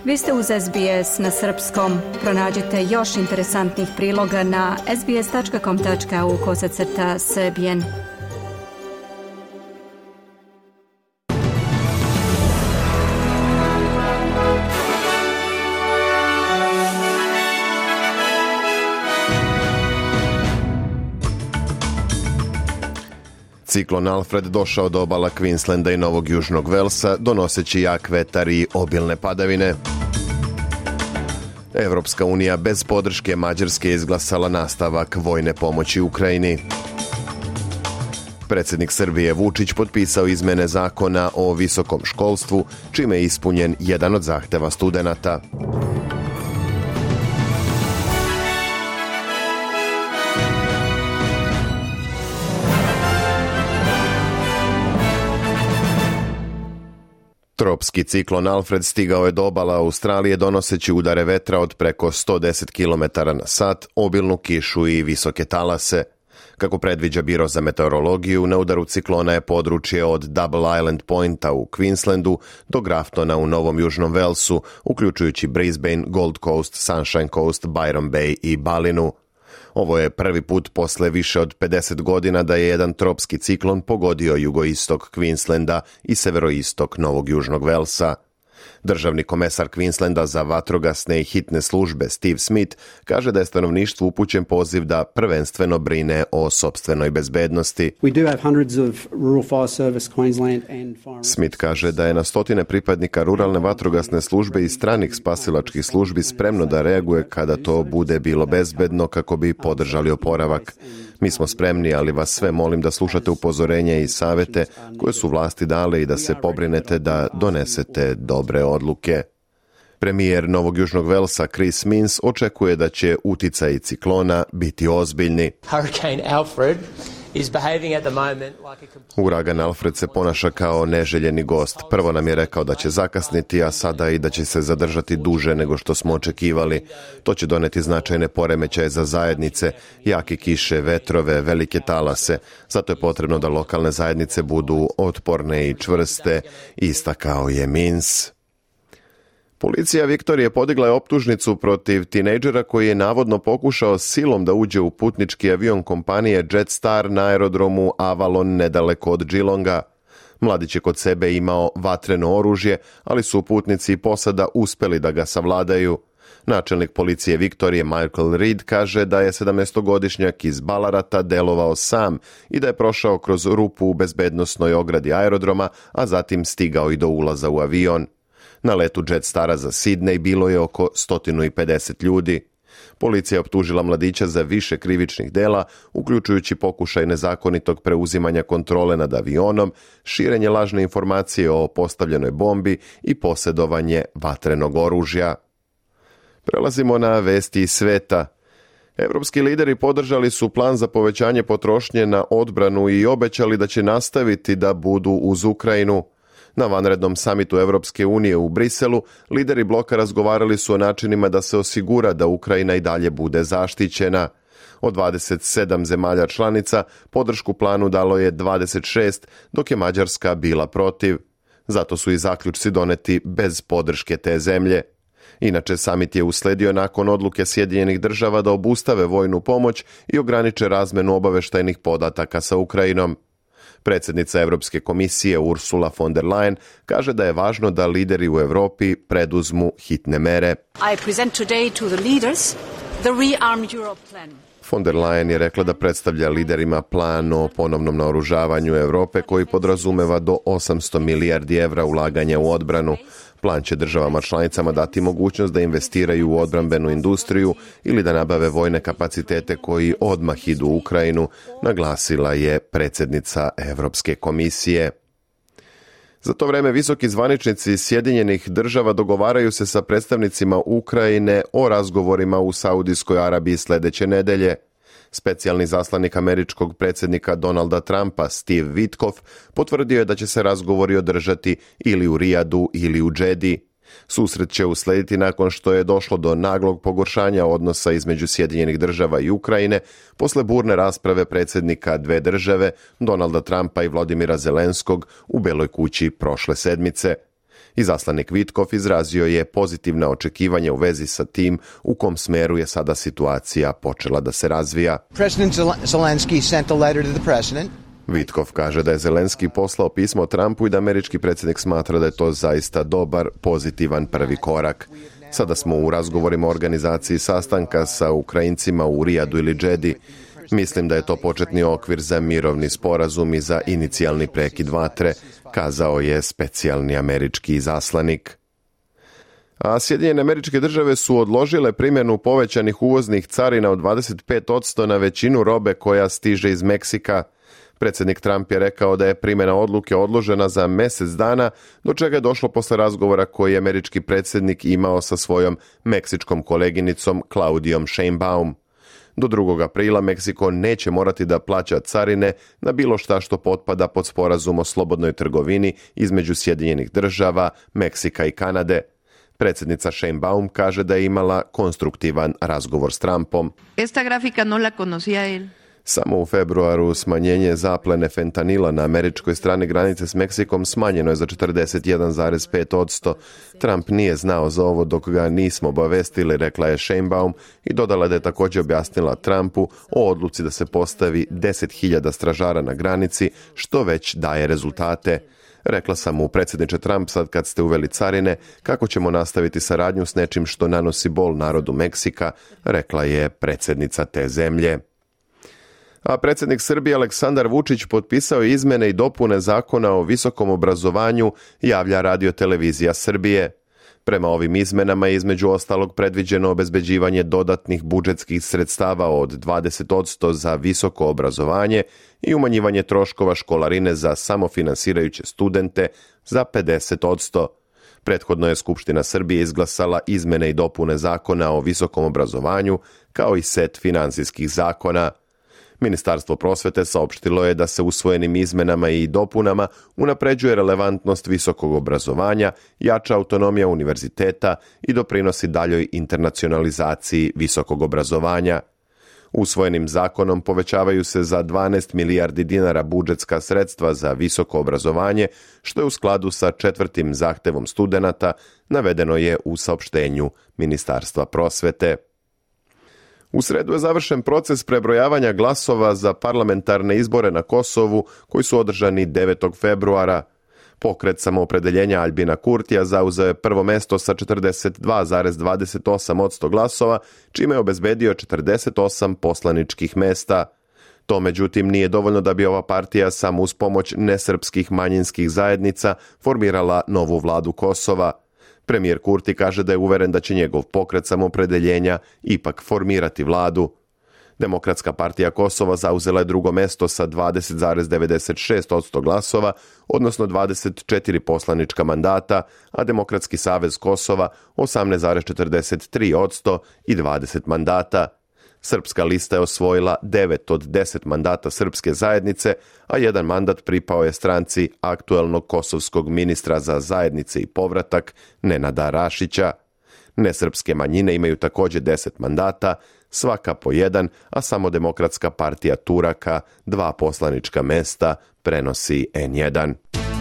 Vi ste uz SBS na srpskom. Pronađite još interesantnih priloga na sbs.com.au/srbijen. Ciklon Alfred došao do obala Queenslanda i Novog Južnog Velsa, donoseći jak vetar i obilne padavine. Evropska unija bez podrške Mađarske izglasala nastavak vojne pomoći Ukrajini. Predsjednik Srbije Vučić potpisao izmene zakona o visokom školstvu, čime je ispunjen jedan od zahteva studenata. Tropski ciklon Alfred stigao je do obala Australije donoseći udare vetra od preko 110 km na sat, obilnu kišu i visoke talase. Kako predviđa Biro za meteorologiju, na udaru ciklona je područje od Double Island Pointa u Queenslandu do Graftona u Novom Južnom Velsu, uključujući Brisbane, Gold Coast, Sunshine Coast, Byron Bay i Balinu. Ovo je prvi put posle više od 50 godina da je jedan tropski ciklon pogodio jugoistok Queenslanda i severoistok Novog Južnog Velsa. Državni komesar Queenslanda za vatrogasne i hitne službe Steve Smith kaže da je stanovništvu upućen poziv da prvenstveno brine o sopstvenoj bezbednosti. Smith kaže da je na stotine pripadnika ruralne vatrogasne službe i stranih spasilačkih službi spremno da reaguje kada to bude bilo bezbedno kako bi podržali oporavak. Mi smo spremni, ali vas sve molim da slušate upozorenja i savete koje su vlasti dale i da se pobrinete da donesete dobre odluke. Premijer Novog Južnog Velsa Chris Minns očekuje da će uticaji ciklona biti ozbiljni. Uragan Alfred se ponaša kao neželjeni gost. Prvo nam je rekao da će zakasniti, a sada i da će se zadržati duže nego što smo očekivali. To će doneti značajne poremećaje za zajednice, jake kiše, vetrove, velike talase. Zato je potrebno da lokalne zajednice budu otporne i čvrste, istakao je Minns. Policija Viktorije podigla je optužnicu protiv tinejdžera koji je navodno pokušao silom da uđe u putnički avion kompanije Jetstar na aerodromu Avalon nedaleko od Geelonga. Mladić je kod sebe imao vatreno oružje, ali su putnici i posada uspeli da ga savladaju. Načelnik policije Viktorije Michael Reed kaže da je 17-godišnjak iz Ballarata delovao sam i da je prošao kroz rupu u bezbednosnoj ogradi aerodroma, a zatim stigao i do ulaza u avion. Na letu Jetstara za Sidney bilo je oko 150 ljudi. Policija je optužila mladića za više krivičnih dela, uključujući pokušaj nezakonitog preuzimanja kontrole nad avionom, širenje lažne informacije o postavljenoj bombi i posjedovanje vatrenog oružja. Prelazimo na vesti iz sveta. Evropski lideri podržali su plan za povećanje potrošnje na odbranu i obećali da će nastaviti da budu uz Ukrajinu. Na vanrednom samitu Evropske unije u Briselu, lideri bloka razgovarali su o načinima da se osigura da Ukrajina i dalje bude zaštićena. Od 27 zemalja članica podršku planu dalo je 26, dok je Mađarska bila protiv. Zato su i zaključci doneti bez podrške te zemlje. Inače, samit je usledio nakon odluke Sjedinjenih Država da obustave vojnu pomoć i ograniče razmenu obaveštajnih podataka sa Ukrajinom. Predsjednica Europske komisije Ursula von der Leyen kaže da je važno da lideri u Europi preduzmu hitne mere. I present today to the leaders the Rearm Europe plan. Von der Leyen je rekla da predstavlja liderima plan o ponovnom naoružavanju Europe koji podrazumeva do 800 milijardi evra ulaganja u odbranu. Plan će državama članicama dati mogućnost da investiraju u odbrambenu industriju ili da nabave vojne kapacitete koji odmah idu u Ukrajinu, naglasila je predsjednica Europske komisije. Za to vreme visoki zvaničnici Sjedinjenih Država dogovaraju se sa predstavnicima Ukrajine o razgovorima u Saudijskoj Arabiji sljedeće nedelje. Specijalni zaslanik američkog predsjednika Donalda Trumpa Steve Witkoff potvrdio je da će se razgovori održati ili u Rijadu ili u Džedi. Susret će uslediti nakon što je došlo do naglog pogoršanja odnosa između Sjedinjenih Država i Ukrajine posle burne rasprave predsjednika dve države, Donalda Trumpa i Vladimira Zelenskog, u Beloj kući prošle sedmice. Izaslanik Vitkov izrazio je pozitivna očekivanja u vezi sa tim u kom smeru je sada situacija počela da se razvija. President Zelensky sent a letter to the president. Vitkov kaže da je Zelenski poslao pismo Trumpu i da američki predsjednik smatra da je to zaista dobar, pozitivan prvi korak. Sada smo u razgovorima o organizaciji sastanka sa Ukrajincima u Rijadu ili Džedi. Mislim da je to početni okvir za mirovni sporazum i za inicijalni prekid vatre, kazao je specijalni američki izaslanik. A Sjedinjene Američke Države su odložile primjenu povećanih uvoznih carina od 25% na većinu robe koja stiže iz Meksika. Predsjednik Trump je rekao da je primjena odluke odložena za mjesec dana, do čega je došlo posle razgovora koji je američki predsjednik imao sa svojom meksičkom koleginicom Claudijom Sheinbaum. Do 2. aprila Meksiko neće morati da plaća carine na bilo šta što potpada pod sporazum o slobodnoj trgovini između Sjedinjenih Država, Meksika i Kanade. Predsjednica Sheinbaum kaže da je imala konstruktivan razgovor s Trumpom. Esta grafika no la conocía él. Samo u februaru smanjenje zaplene fentanila na američkoj strani granice s Meksikom smanjeno je za 41,5%. Trump nije znao za ovo dok ga nismo obavestili, rekla je Sheinbaum i dodala da je također objasnila Trumpu o odluci da se postavi 10.000 stražara na granici, što već daje rezultate. Rekla sam mu, predsjedniče Trump, sad kad ste uveli carine, kako ćemo nastaviti saradnju s nečim što nanosi bol narodu Meksika, rekla je predsjednica te zemlje. A predsjednik Srbije Aleksandar Vučić potpisao je izmjene i dopune Zakona o visokom obrazovanju, javlja Radio-televizija Srbije. Prema ovim izmenama je između ostalog predviđeno obezbeđivanje dodatnih budžetskih sredstava od 20% za visoko obrazovanje i umanjivanje troškova školarine za samofinansirajuće studente za 50%. Prethodno je Skupština Srbije izglasala izmene i dopune Zakona o visokom obrazovanju kao i set financijskih zakona. Ministarstvo prosvete saopštilo je da se usvojenim izmenama i dopunama unapređuje relevantnost visokog obrazovanja, jača autonomija univerziteta i doprinosi daljoj internacionalizaciji visokog obrazovanja. Usvojenim zakonom povećavaju se za 12 milijardi dinara budžetska sredstva za visoko obrazovanje, što je u skladu sa 4. zahtevom studenata, navedeno je u saopštenju Ministarstva prosvete. U sredu je završen proces prebrojavanja glasova za parlamentarne izbore na Kosovu koji su održani 9. februara. Pokret samoopredeljenja Aljbina Kurtija zauzeo je prvo mesto sa 42,28% glasova, čime je obezbedio 48 poslaničkih mesta. To međutim nije dovoljno da bi ova partija samo uz pomoć nesrpskih manjinskih zajednica formirala novu vladu Kosova. Premijer Kurti kaže da je uveren da će njegov pokret samoopredeljenja ipak formirati vladu. Demokratska partija Kosova zauzela je drugo mesto sa 20,96% glasova, odnosno 24 poslanička mandata, a Demokratski savez Kosova 18,43% i 20 mandata. Srpska lista je osvojila 9 od 10 mandata srpske zajednice, a jedan mandat pripao je stranci aktuelnog kosovskog ministra za zajednice i povratak Nenada Rašića. Nesrpske manjine imaju također 10 mandata, svaka po jedan, a samo Demokratska partija Turaka 2 poslanička mesta prenosi N1.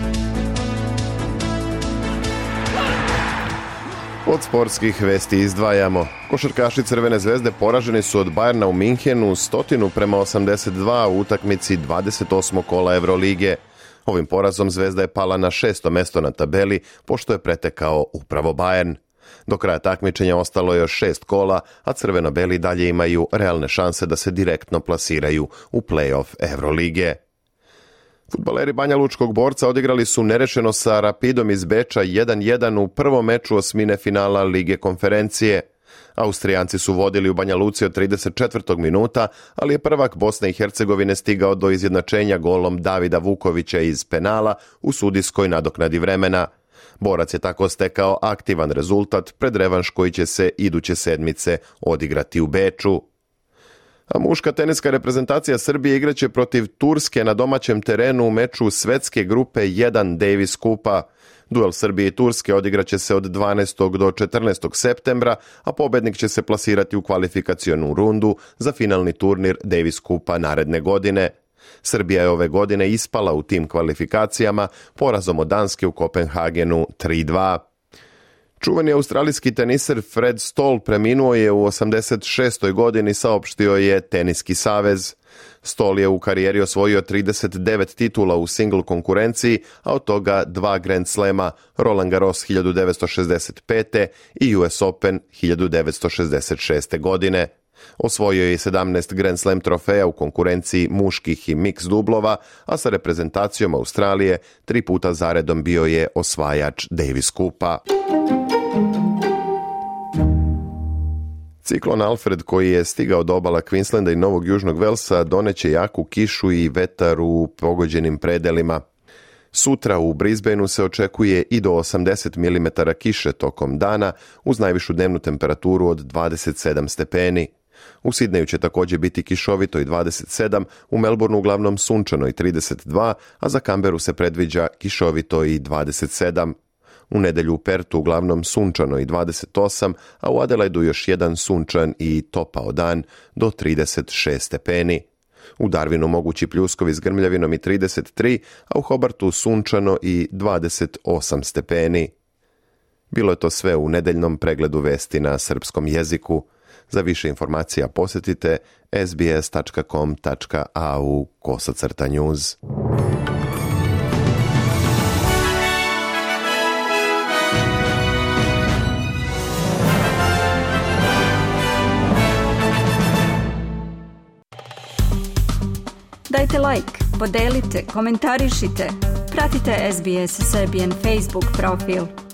Od sportskih vesti izdvajamo. Košarkaši Crvene zvezde poraženi su od Bayerna u Minhenu 100:82 u utakmici 28. kola Evrolige. Ovim porazom Zvezda je pala na 6. mesto na tabeli, pošto je pretekao upravo Bayern. Do kraja takmičenja ostalo je još 6 kola, a crveno-beli dalje imaju realne šanse da se direktno plasiraju u play-off Evrolige. Fudbaleri Banja Lučkog Borca odigrali su nerešeno sa Rapidom iz Beča 1:1 u prvom meču osmine finala Lige konferencije. Austrijanci su vodili u Banja Luci od 34. minuta, ali je prvak Bosne i Hercegovine stigao do izjednačenja golom Davida Vukovića iz penala u sudijskoj nadoknadi vremena. Borac je tako stekao aktivan rezultat pred revanš koji će se iduće sedmice odigrati u Beču. A muška teniska reprezentacija Srbije igraće protiv Turske na domaćem terenu u meču svetske grupe 1 Davis Kupa. Duel Srbije i Turske odigraće se od 12. do 14. septembra, a pobednik će se plasirati u kvalifikacionu rundu za finalni turnir Davis Kupa naredne godine. Srbija je ove godine ispala u tim kvalifikacijama porazom od Danske u Kopenhagenu 3:2. Čuveni australijski teniser Fred Stoll preminuo je u 86. godini, saopštio je Teniski savez. Stoll je u karijeri osvojio 39 titula u single konkurenciji, a od toga 2 Grand Slema, Roland Garros 1965. i US Open 1966. godine. Osvojio je 17 Grand Slam trofeja u konkurenciji muških i mix dublova, a sa reprezentacijom Australije 3 puta zaredom bio je osvajač Davis Kupa. Ciklon Alfred, koji je stigao do obala Queenslanda i Novog Južnog Velsa, doneće jaku kišu i vetar u pogođenim predelima. Sutra u Brisbaneu se očekuje i do 80 mm kiše tokom dana, uz najvišu dnevnu temperaturu od 27 stepeni. U Sidneju će također biti kišovito i 27, u Melbourneu uglavnom sunčano i 32, a za Canberru se predviđa kišovito i 27. U nedjelju u Pertu uglavnom sunčano i 28, a u Adelaidu još jedan sunčan i topao dan do 36 stepeni. U Darwinu mogući pljuskovi s grmljavinom i 33, a u Hobartu sunčano i 28 stepeni. Bilo je to sve u nedeljnom pregledu vesti na srpskom jeziku. Za više informacija posjetite sbs.com.au/news. Dajte like, podelite, komentarišite, pratite SBS Serbian Facebook profil.